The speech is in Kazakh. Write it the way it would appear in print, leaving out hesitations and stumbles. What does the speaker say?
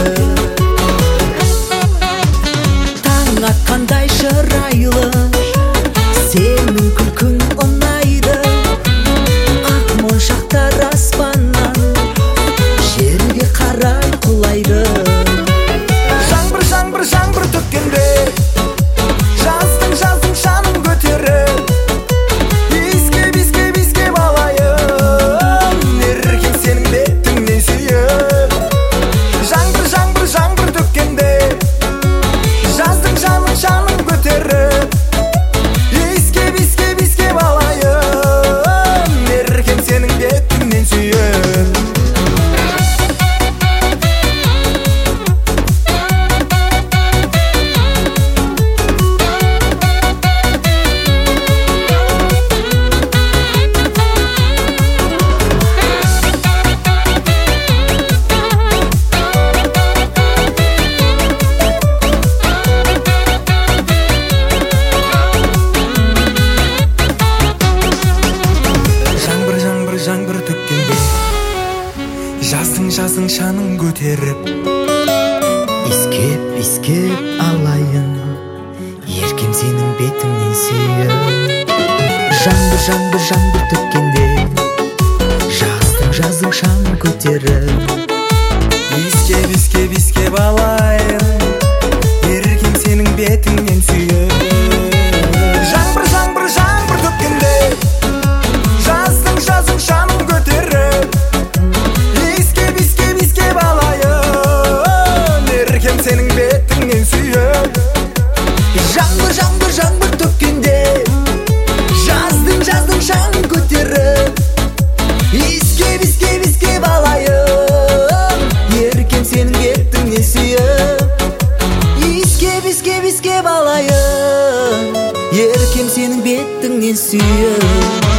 Таң атқандай шырайлы, сенің күлкің ұнайды. Ақ моншақтар аспаннан жерге қарай құлайды. Жаңбыр төккенде жаздың шаның көтеріп, иіскеп алайын, еркем сенің бетіңнен сүйіп. Жаңбыр төккенде жаздың шаның көтеріп, иіскеп алайын, еркем сенің бетіңнен сүйіп. Жаңбыр төккенде жаздың шаның көтеріп, иіскеп алайын, еркем сенің бетіңнен сүйіп. Жаңбыр төккенде жаздың шаның көтеріп, иіскеп алайын, еркем сенің бетіңнен сүйіп. Жаңбыр төккенде жаздың шаның көтеріп, иіскеп алайын, еркем сенің бетіңнен сүйіп. Жаңбыр төккенде жаздың шаның көтеріп, иіскеп алайын, еркем сенің бетіңнен сүйіп. Иіскеп алайын, еркем сенің бетіңнен сүйіп.